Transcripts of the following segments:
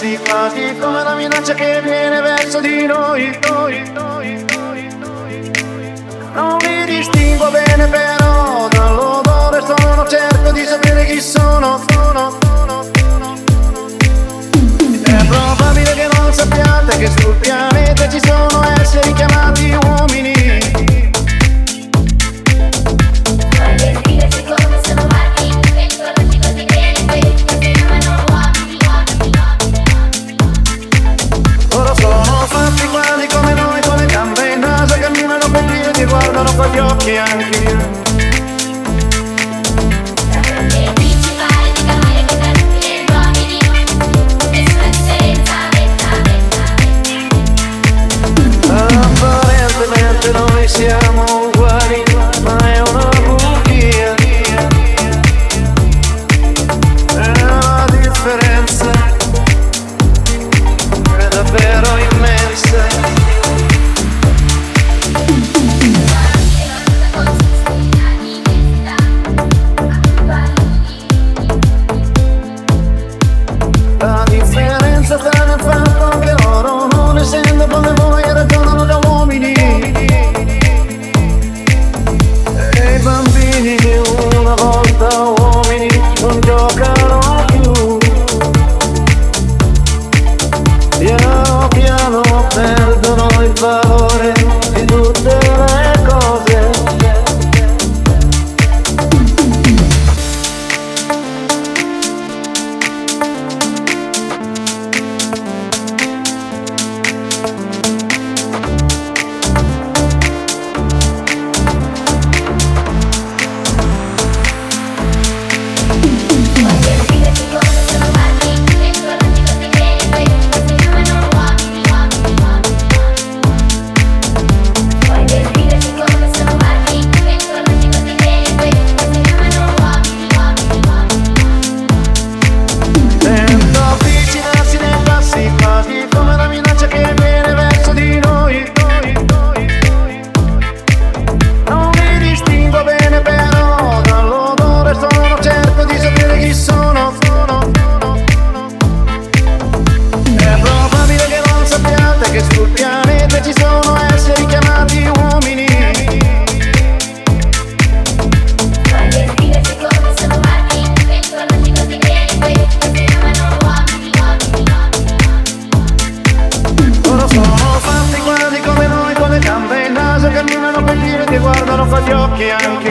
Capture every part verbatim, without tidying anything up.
passi quasi come una minaccia che viene verso di noi, noi, noi, noi, noi. Non li distingo bene però dall'odore sono certo di sapere chi sono, sono, sono, sono, sono. È probabile che non sappiate che sul pianeta ci sono esseri chiamati uomini. Guardano con gli occhi anche io. E principale di capire che per gli uomini nessuna differenza, vetta, vetta, apparentemente noi siamo uguali, ma è una bugia. È una differenza è davvero immensa. Sta nel fatto che loro, non essendo come voi, ragionano da uomini. E i bambini di una volta uomini non giocano più. Piano piano perdono il valore di tutte le cose. Che guardano con gli occhi anche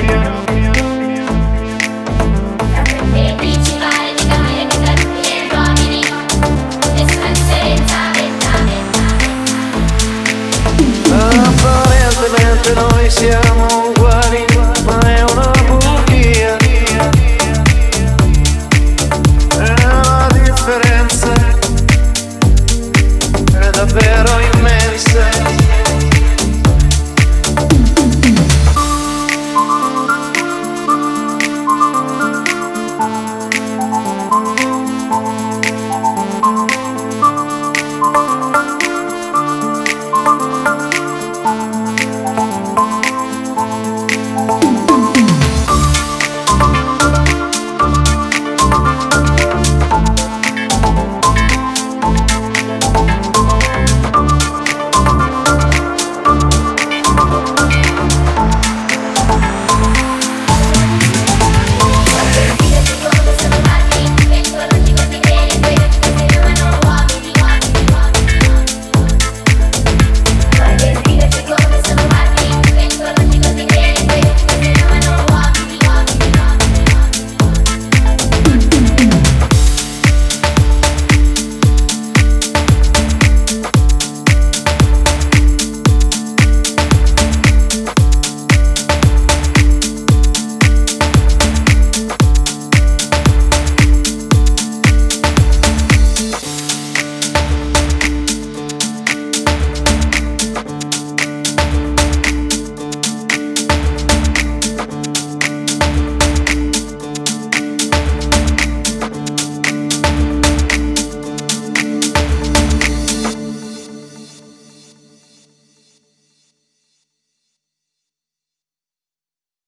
e principale di capire che per gli uomini nessuna differenza, vetta, vetta, apparentemente noi siamo uguali.